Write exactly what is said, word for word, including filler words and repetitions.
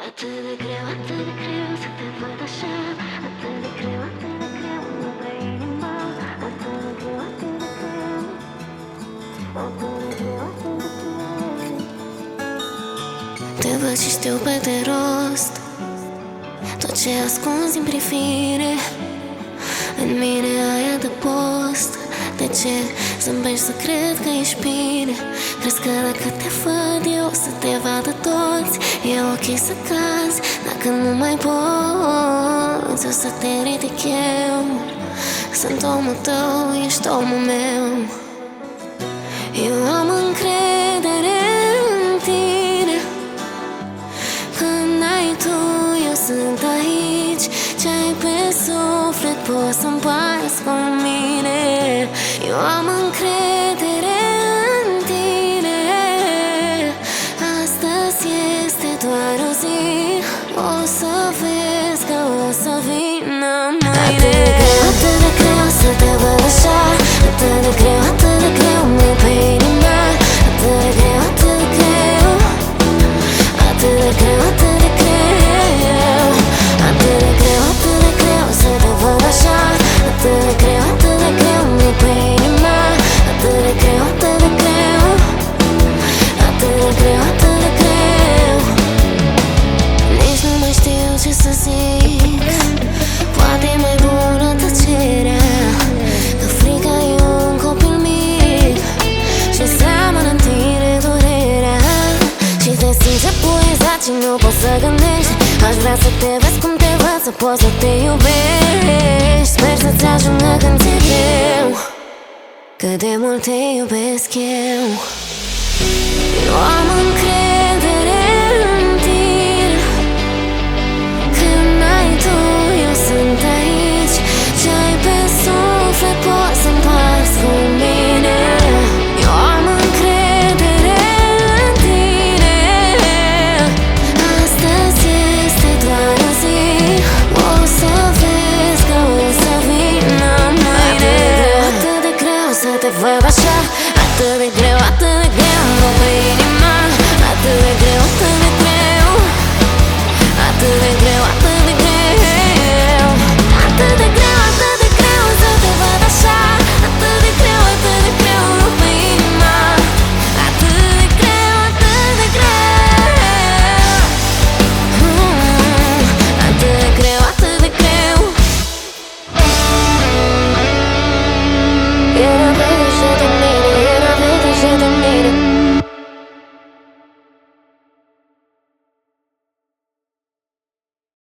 Atât de greu, atât de greu să te văd așa. Atât de greu, atât de greu îmi dă inima. Atât de greu, atât de greu. Atât de greu, atât de greu. Te văd și știu pe de rost tot ce ascunzi în privire. În mine ai adăpost. De ce zâmbești să cred că ești bine? Crezi că dacă te văd eu să te vadă toți? E ok să cazi dacă nu mai poți. O să te ridic eu. Sunt omul tău, ești omul meu. Eu am încredere în tine. Când ai tu, eu sunt aici. Ce-ai pe suflet poți să împarți cu mine. Eu am încredere în tine. Astăzi este doar o zi. O să vezi că o să vină mâine. Atât de greu să te văd așa. Atât de greu, atât de greu mi-e pe inima. Atât de greu, atât de greu. Atât de greu, atât de greu. Atât de greu, atât de greu să te văd așa. Atât de greu, atât de greu mi-e pe inima. Atât de greu, atât de greu. Atât de greu, atât de greu. Nici nu mai știu ce să zic. Poate e mai bună tăcerea. Că frica e un copil mic și seamănă în tine durerea. Și te simți epuizat și nu poți să gândești. Aș vrea să te vezi cum te văd, să poți să te iubești. Sper să-ți ajungă când ți-e greu. Cât de mult te iubesc eu. Eu am încredere